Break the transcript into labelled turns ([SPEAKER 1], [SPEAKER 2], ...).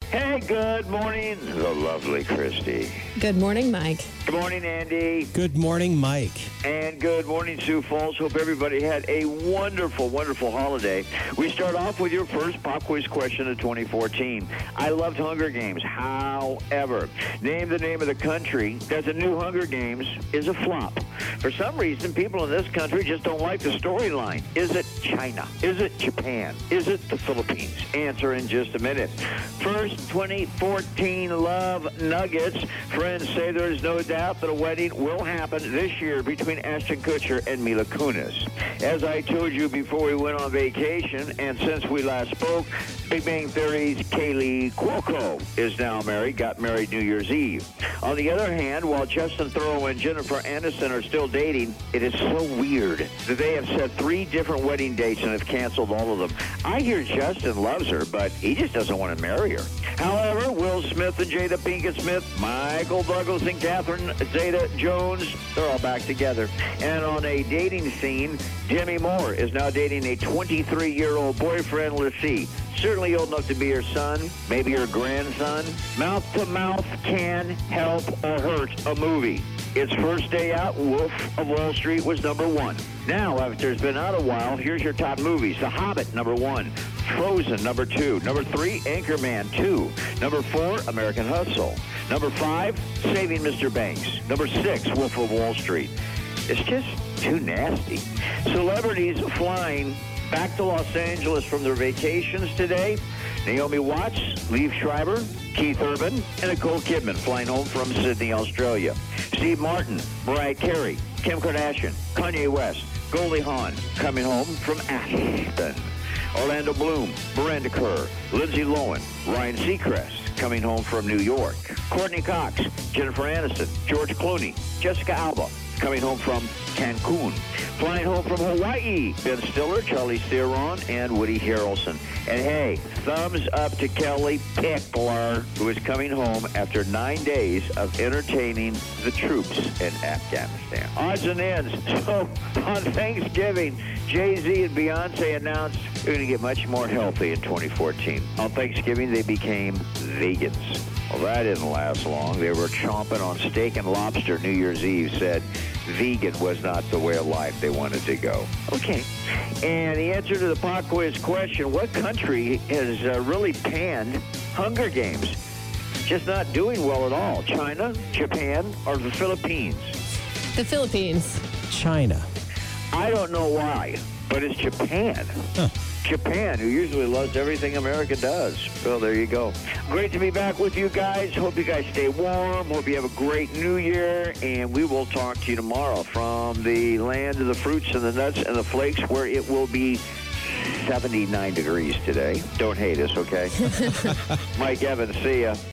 [SPEAKER 1] Hey, good morning, the lovely Christy.
[SPEAKER 2] Good morning, Mike.
[SPEAKER 1] Good morning, Andy.
[SPEAKER 3] Good morning, Mike.
[SPEAKER 1] And good morning, Sioux Falls. Hope everybody had a wonderful, wonderful holiday. We start off with your first pop quiz question of 2014. I loved Hunger Games. However, name the name of the country that the new Hunger Games is a flop. For some reason, people in this country just don't like the storyline. Is it China? Is it Japan? Is it the Philippines? Answer in just a minute. First 2014 Love Nuggets. Friends say there is no doubt that a wedding will happen this year between Ashton Kutcher and Mila Kunis. As I told you before we went on vacation, and since we last spoke, Big Bang Theory's Kaylee Cuoco is now married, got married New Year's Eve. On the other hand, while Justin Theroux and Jennifer Aniston are still dating, it is so weird that they have set 3 different wedding dates and have canceled all of them. I hear Justin loves her, but he just doesn't want to marry her. However, Will Smith and Jada Pinkett Smith, Michael Douglas and Catherine Zeta-Jones, they're all back together. And on a dating scene, Demi Moore is now dating a 23-year-old boyfriend. Let's see, certainly old enough to be her son, maybe her grandson. Mouth to Mouth can help or hurt a movie. Its first day out, Wolf of Wall Street was number 1. Now, after it's been out a while, here's your top movies. The Hobbit, number 1. Frozen, number 2. Number 3, Anchorman 2. Number 4, American Hustle. Number 5, Saving Mr. Banks. Number 6, Wolf of Wall Street. It's just too nasty. Celebrities flying back to Los Angeles from their vacations today. Naomi Watts, Liev Schreiber, Keith Urban, and Nicole Kidman flying home from Sydney, Australia. Steve Martin, Mariah Carey, Kim Kardashian, Kanye West, Goldie Hawn coming home from Aspen. Orlando Bloom, Miranda Kerr, Lindsay Lohan, Ryan Seacrest coming home from New York. Courtney Cox, Jennifer Aniston, George Clooney, Jessica Alba coming home from Cancun. Flying home from Hawaii, Ben Stiller, Charlize Theron, and Woody Harrelson. And hey, thumbs up to Kelly Pickler, who is coming home after 9 days of entertaining the troops in Afghanistan. Odds and ends. So, on Thanksgiving, Jay-Z and Beyonce announced they're going to get much more healthy in 2014. On Thanksgiving, they became vegans. Well, that didn't last long. They were chomping on steak and lobster New Year's Eve, said vegan was not the way of life they wanted to go. Okay. And the answer to the pop quiz question, what country has really panned Hunger Games? Just not doing well at all. China, Japan, or the Philippines?
[SPEAKER 2] The Philippines.
[SPEAKER 3] China.
[SPEAKER 1] I don't know why, but it's Japan. Japan, who usually loves everything America does. Well, there you go. Great to be back with you guys. Hope you guys stay warm. Hope you have a great new year. And we will talk to you tomorrow from the land of the fruits and the nuts and the flakes, where it will be 79 degrees today. Don't hate us, okay? Mike Evans, see ya.